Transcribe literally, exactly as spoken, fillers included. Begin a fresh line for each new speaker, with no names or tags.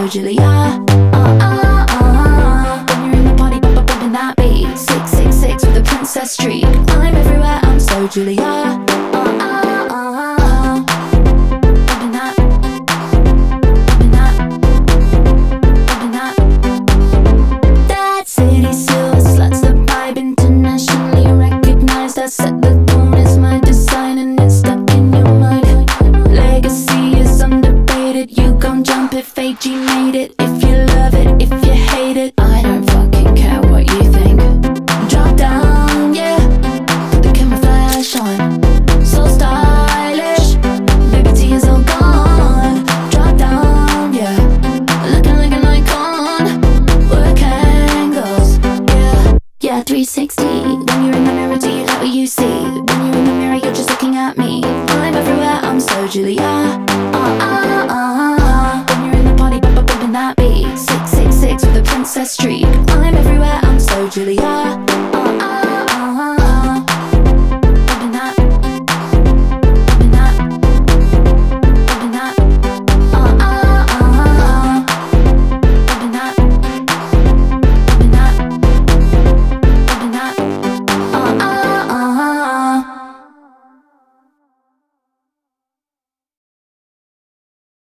so Julia. Uh, uh, uh. When you're in the party, bump, bump, bumping that beat. Six, six, six with a princess streak. I'm everywhere, I'm so Julia. Uh, uh, uh. Bumping that, bumping that, bumping that. That city silver sluts, the vibe internationally recognized. I set the tone, it's my design and it's stuck in your mind. Legacy is undebated, you gon' jump if A G made it. If you love it, if you hate it, I don't fucking care what you think. Drop down, yeah, put the camera flash on. So stylish, baby T is all gone. Drop down, yeah, looking like an icon. Work angles, yeah, yeah, three sixty. When you're in the mirror, do you like what you see? When you're in the mirror, you're just looking at me. I'm everywhere, I'm so Julia. Uh, uh, uh. When you're in the party, bump, bump, bumping that beat. Six, six, six with a princess streak. I'm everywhere, I'm so Julia.